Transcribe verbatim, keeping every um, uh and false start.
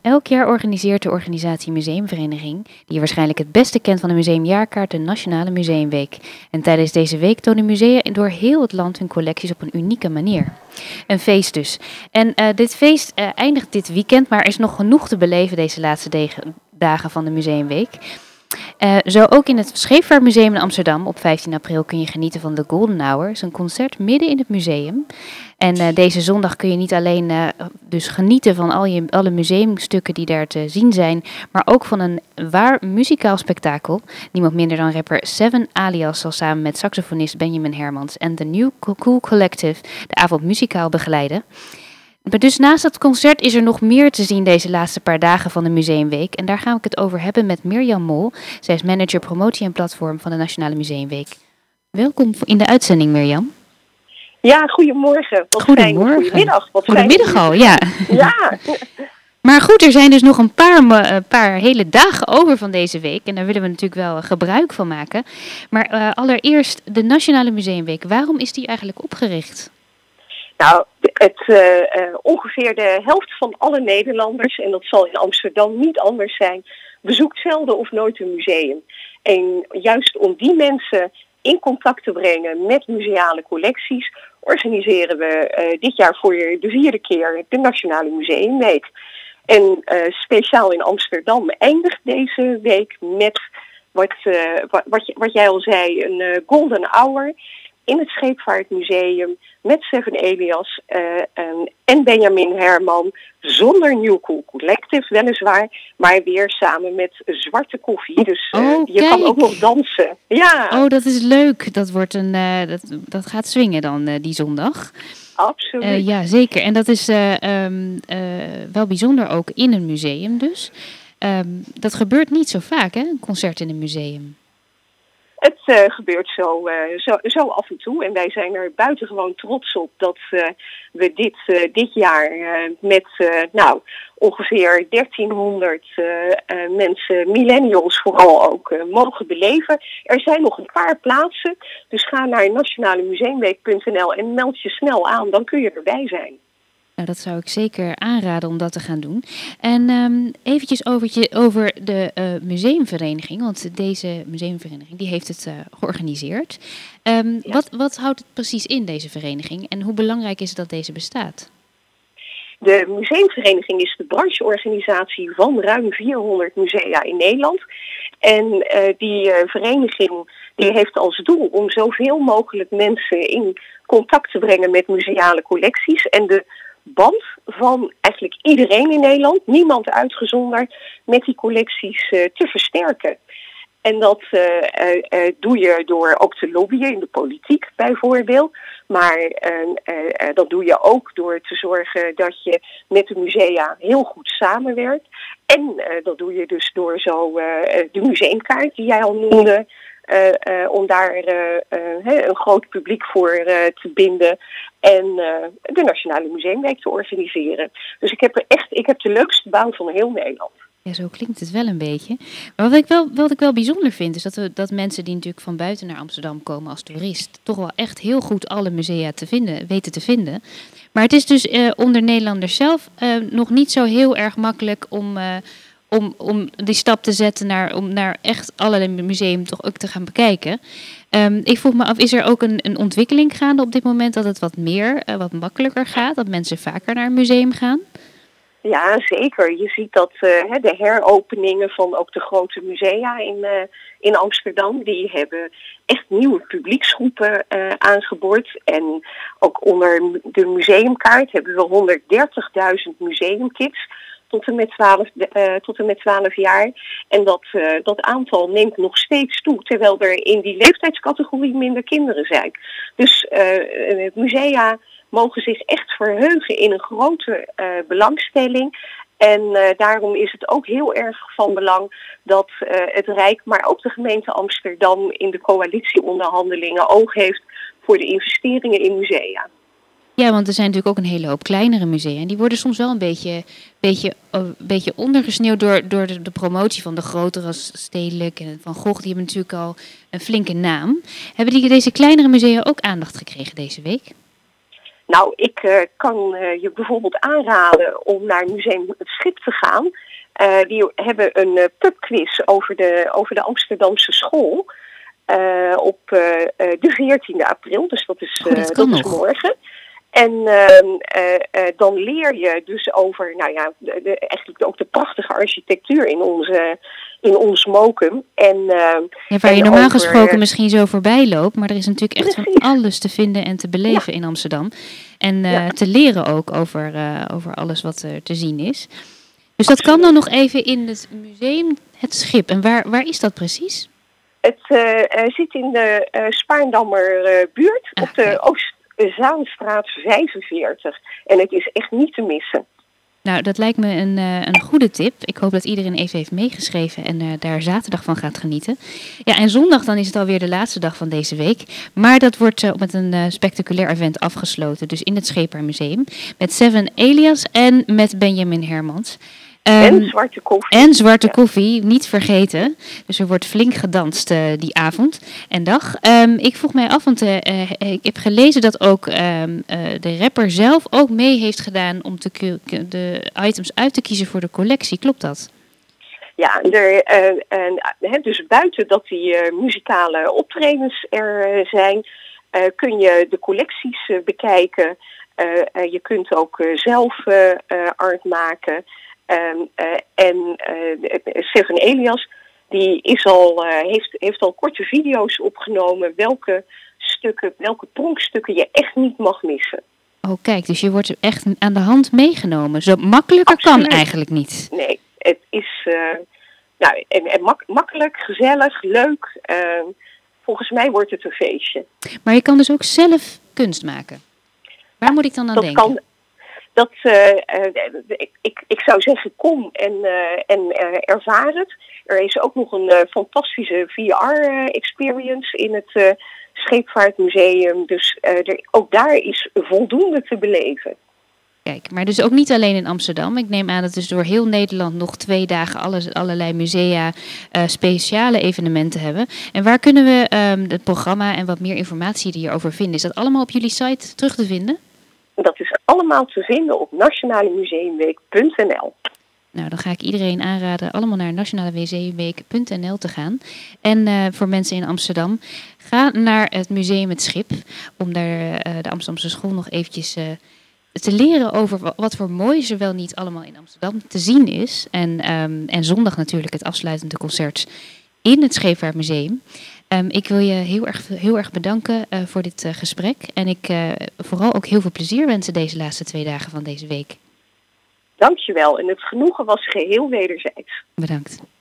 Elk jaar organiseert de organisatie Museumvereniging, die je waarschijnlijk het beste kent van de museumjaarkaart, de Nationale Museumweek. En tijdens deze week tonen musea door heel het land hun collecties op een unieke manier. Een feest dus. En uh, dit feest uh, eindigt dit weekend, maar er is nog genoeg te beleven deze laatste degen, dagen van de Museumweek. Uh, zo ook in het Scheepvaartmuseum in Amsterdam. Op vijftien april kun je genieten van de Golden Hour. Het is een concert midden in het museum. En uh, deze zondag kun je niet alleen uh, dus genieten van al je, alle museumstukken die daar te zien zijn, maar ook van een waar muzikaal spektakel. Niemand minder dan rapper Seven Alias zal samen met saxofonist Benjamin Hermans en The New Cool Collective de avond muzikaal begeleiden. Maar dus naast het concert is er nog meer te zien deze laatste paar dagen van de Museumweek. En daar gaan we het over hebben met Mirjam Mol. Zij is manager promotie en platform van de Nationale Museumweek. Welkom in de uitzending, Mirjam. Ja, goedemorgen. Wat Goedemorgen. Fijn. Goedemiddag. Wat Goedemiddag al, ja. Ja. Maar goed, er zijn dus nog een paar, uh, paar hele dagen over van deze week. En daar willen we natuurlijk wel gebruik van maken. Maar uh, allereerst de Nationale Museumweek. Waarom is die eigenlijk opgericht? Nou, het, uh, uh, ongeveer de helft van alle Nederlanders, en dat zal in Amsterdam niet anders zijn, bezoekt zelden of nooit een museum. En juist om die mensen in contact te brengen met museale collecties, organiseren we uh, dit jaar voor de vierde keer de Nationale Museumweek. En uh, speciaal in Amsterdam eindigt deze week met wat, uh, wat, wat, wat jij al zei, een uh, Golden Hour in het Scheepvaartmuseum met Seven Alias uh, um, en Benjamin Herman, zonder New Cool Collective weliswaar, maar weer samen met Zwarte Koffie. Dus uh, oh, je kan ook nog dansen. Ja. Oh, dat is leuk. Dat, wordt een, uh, dat, dat gaat swingen dan uh, die zondag. Absoluut. Uh, ja, zeker. En dat is uh, um, uh, wel bijzonder ook in een museum dus. Um, dat gebeurt niet zo vaak, hè, een concert in een museum. Het uh, gebeurt zo, uh, zo, zo af en toe en wij zijn er buitengewoon trots op dat uh, we dit, uh, dit jaar uh, met uh, nou, ongeveer dertienhonderd uh, uh, mensen, millennials vooral ook, uh, mogen beleven. Er zijn nog een paar plaatsen, dus ga naar nationale museumweek punt n l en meld je snel aan, dan kun je erbij zijn. Nou, dat zou ik zeker aanraden om dat te gaan doen. En um, eventjes overtje, over de uh, museumvereniging, want deze museumvereniging die heeft het uh, georganiseerd. Um, ja. wat, wat houdt het precies in, deze vereniging, en hoe belangrijk is het dat deze bestaat? De museumvereniging is de brancheorganisatie van ruim vierhonderd musea in Nederland. En uh, die uh, vereniging die heeft als doel om zoveel mogelijk mensen in contact te brengen met museale collecties. En de band van eigenlijk iedereen in Nederland, niemand uitgezonderd, met die collecties uh, te versterken. En dat uh, uh, uh, doe je door ook te lobbyen in de politiek bijvoorbeeld. Maar uh, uh, uh, dat doe je ook door te zorgen dat je met de musea heel goed samenwerkt. En uh, dat doe je dus door zo uh, de museumkaart die jij al noemde, Uh, uh, om daar uh, uh, een groot publiek voor uh, te binden en uh, de Nationale Museumweek te organiseren. Dus ik heb er echt, ik heb de leukste baan van heel Nederland. Ja, zo klinkt het wel een beetje. Maar wat ik wel, wat ik wel bijzonder vind, is dat, we, dat mensen die natuurlijk van buiten naar Amsterdam komen als toerist, toch wel echt heel goed alle musea te vinden, weten te vinden. Maar het is dus uh, onder Nederlanders zelf uh, nog niet zo heel erg makkelijk om Uh, Om, om die stap te zetten naar, om naar echt allerlei museum toch ook te gaan bekijken. Um, ik vroeg me af, is er ook een, een ontwikkeling gaande op dit moment dat het wat meer, uh, wat makkelijker gaat? Dat mensen vaker naar een museum gaan? Ja, zeker. Je ziet dat uh, de heropeningen van ook de grote musea in, uh, in Amsterdam, die hebben echt nieuwe publieksgroepen uh, aangeboord. En ook onder de museumkaart hebben we honderddertigduizend museumkids tot en met twaalf, uh, tot en met twaalf jaar. En dat, uh, dat aantal neemt nog steeds toe, terwijl er in die leeftijdscategorie minder kinderen zijn. Dus uh, musea mogen zich echt verheugen in een grote uh, belangstelling. En uh, daarom is het ook heel erg van belang dat uh, het Rijk, maar ook de gemeente Amsterdam in de coalitieonderhandelingen oog heeft voor de investeringen in musea. Ja, want er zijn natuurlijk ook een hele hoop kleinere musea. En die worden soms wel een beetje, beetje, een beetje ondergesneeuwd door, door de, de promotie van de grotere als Stedelijk en Van Gogh. Die hebben natuurlijk al een flinke naam. Hebben die, deze kleinere musea ook aandacht gekregen deze week? Nou, ik uh, kan uh, je bijvoorbeeld aanraden om naar Museum Het Schip te gaan. Uh, die hebben een uh, pubquiz over de, over de Amsterdamse school uh, op uh, uh, de veertiende april. Dus dat is, uh, oh, dat kan dat is nog. morgen. En uh, uh, uh, dan leer je dus over, nou ja, de, de, eigenlijk ook de prachtige architectuur in onze, in ons Mokum. En, uh, ja, waar en je normaal over, gesproken uh, misschien zo voorbij loopt, maar er is natuurlijk echt precies. van alles te vinden en te beleven ja. in Amsterdam. En uh, ja. te leren ook over, uh, over alles wat er te zien is. Dus dat Absoluut. Kan dan nog even in het museum Het Schip. En waar, waar is dat precies? Het uh, uh, zit in de uh, Spaarndammer uh, buurt ah, op de okay. Oost. Zaanstraat vijfenveertig. En het is echt niet te missen. Nou, dat lijkt me een, uh, een goede tip. Ik hoop dat iedereen even heeft meegeschreven en uh, daar zaterdag van gaat genieten. Ja, en zondag dan is het alweer de laatste dag van deze week. Maar dat wordt uh, met een uh, spectaculair event afgesloten. Dus in het Scheepvaartmuseum. Met Seven Elias en met Benjamin Hermans. Um, en zwarte koffie. En zwarte ja. koffie, niet vergeten. Dus er wordt flink gedanst uh, die avond en dag. Um, ik vroeg mij af, want uh, uh, ik heb gelezen dat ook um, uh, de rapper zelf ook mee heeft gedaan om te k- de items uit te kiezen voor de collectie. Klopt dat? Ja, er, uh, uh, dus buiten dat die uh, muzikale optredens er uh, zijn, uh, kun je de collecties uh, bekijken. Uh, uh, je kunt ook uh, zelf uh, uh, art maken. Um, uh, en uh, Seven Elias die is al, uh, heeft, heeft al korte video's opgenomen welke stukken, welke pronkstukken je echt niet mag missen. Oh kijk, dus je wordt echt aan de hand meegenomen. Zo makkelijker Absoluut. Kan eigenlijk niet. Nee, het is uh, nou, en, en mak- makkelijk, gezellig, leuk. Uh, volgens mij wordt het een feestje. Maar je kan dus ook zelf kunst maken. Waar ja, moet ik dan aan dat denken? Kan, Dat, uh, uh, ik, ik zou zeggen, kom en, uh, en uh, ervaar het. Er is ook nog een uh, fantastische V R-experience uh, in het uh, Scheepvaartmuseum. Dus uh, er, ook daar is voldoende te beleven. Kijk, maar dus ook niet alleen in Amsterdam. Ik neem aan dat dus door heel Nederland nog twee dagen alle, allerlei musea uh, speciale evenementen hebben. En waar kunnen we um, het programma en wat meer informatie hierover vinden? Is dat allemaal op jullie site terug te vinden? Dat is allemaal te vinden op nationale museumweek punt n l. Nou, dan ga ik iedereen aanraden allemaal naar nationale museumweek punt n l te gaan. En uh, voor mensen in Amsterdam, ga naar het Museum Het Schip. Om daar uh, de Amsterdamse school nog eventjes uh, te leren over wat voor moois er wel niet allemaal in Amsterdam te zien is. En, um, en zondag natuurlijk het afsluitende concert in het Scheepvaartmuseum. Um, ik wil je heel erg, heel erg bedanken uh, voor dit uh, gesprek. En ik uh, vooral ook heel veel plezier wensen deze laatste twee dagen van deze week. Dankjewel. En het genoegen was geheel wederzijds. Bedankt.